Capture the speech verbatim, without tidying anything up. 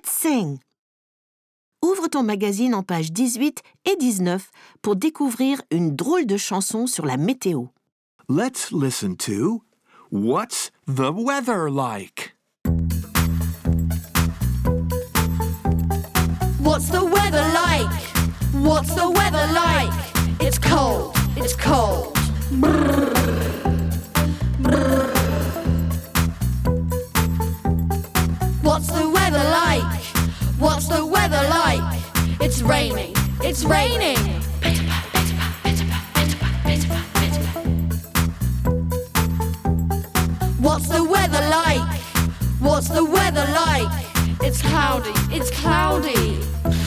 Let's sing! Ouvre ton magazine en pages dix-huit et dix-neuf pour découvrir une drôle de chanson sur la météo. Let's listen to What's the Weather Like? What's the weather like? What's the weather like? It's cold, it's cold. Brrr. Brrr. What's the weather like? What's the weather like? It's raining, it's raining. What's the weather like? What's the weather like? It's cloudy, it's cloudy.